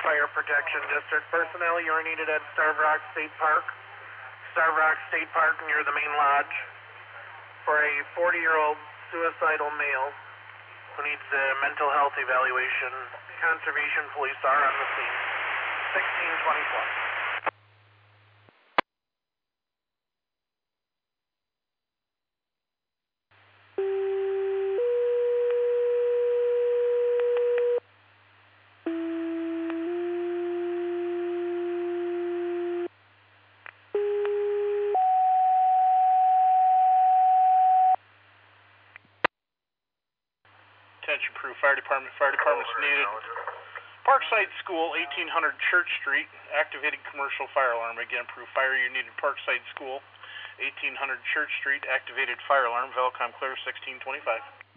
Fire Protection District. Personnel, you are needed at Starved Rock State Park. Starved Rock State Park near the main lodge for a 40-year-old suicidal male who needs a mental health evaluation. Conservation police are on the scene. 1624. Attention crew, fire department's needed. Parkside School, 1800 Church Street, activated commercial fire alarm. Again, Proof Fire, you needed Parkside School, 1800 Church Street, activated fire alarm. Velcom clear, 1625.